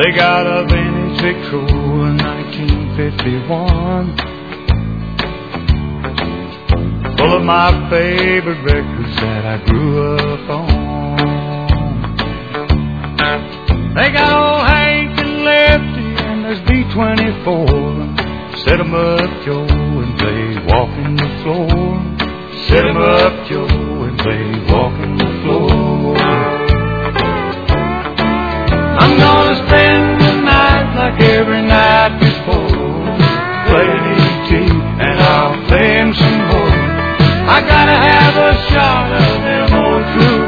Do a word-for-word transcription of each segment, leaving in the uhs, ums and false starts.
They got a vintage Victrola nineteen fifty-one, full of my favorite records that I grew up on. They got old Hank and Lefty, and there's B twenty-four. Set 'em up, Joe, and play walking the floor. Set 'em up, Joe, and play walking the floor. I'm gonna spend the night like every night before. Play an E T and I'll play him some more. I gotta have a shot of them old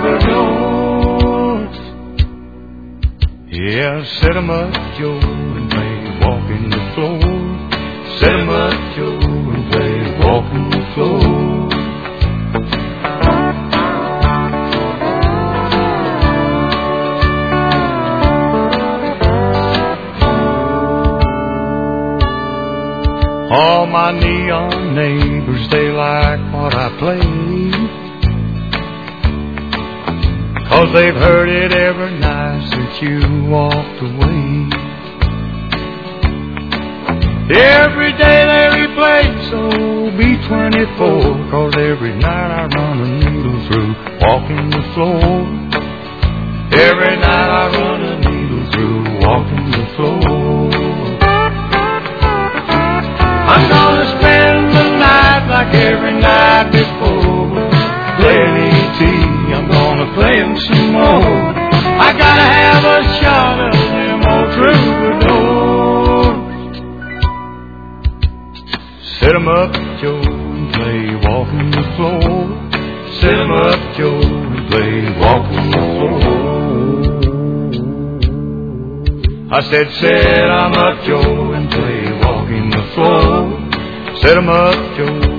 troubadours. Yeah, set 'em up, Joe, and play walking the floor. Set 'em up, Joe, and play walking the floor. All my neon neighbors, they like what I play, 'cause they've heard it every night since you walked away. Every day they replay, so B twenty-four, 'cause every night I run a needle through walking the floor. Every night I run a needle through walking the floor. I'm gonna spend the night like every night before. Play an E T, I'm gonna play him some more. I gotta have a shot of them old troubadours. Set 'em up, Joe, and play walking the floor. Set 'em up, Joe, and play walking the floor. I said, set 'em up, Joe, and play walking the floor. Set 'em up, Joe,